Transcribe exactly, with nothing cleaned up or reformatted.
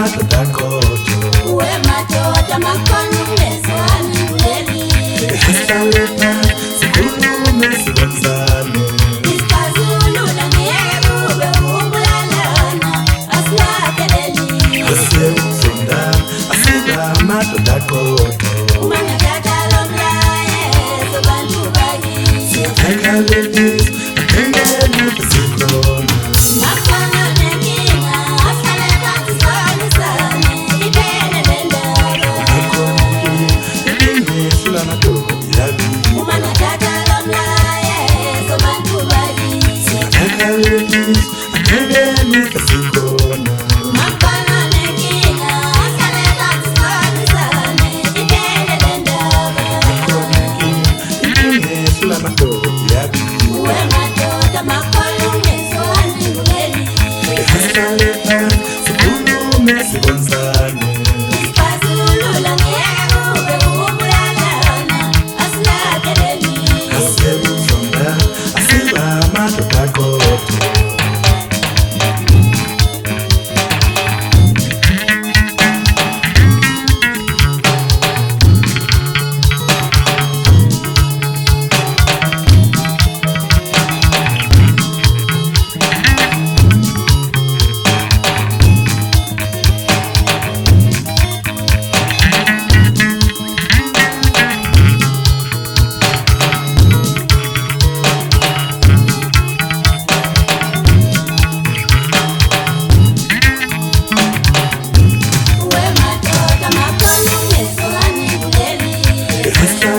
madoda kodwa uwe madoda makhona umezwane kuleli Esihlala sikhulume sibonzane isixazulula ngeke kube ukubulalana asiladeleli Asiyokufunda asiba madoda kodwa uma ngathatha lo mlayezo bantu bakithi Siyathenga ladies athengeni isikhona makhona nenkinga ahlale phansi sonisane iphele le ndaba Ilingisi lamadoda yakithi uma ngathatha lo mlayezo bantu bakithi Siyathenga ladies athengeni isikhona makhona nenkinga ahlale phansi sonisane iphele le ndaba Ilingisi lamadoda yakithi uwe madoda makhona umezwane kuleli Esihlala sikhulume sibonzane isixazulula ngeke kube ukubulalana asiladeleli Asiyokufunda asiba madoda kodwa uwe madoda makhona umezwane kuleli Esihlala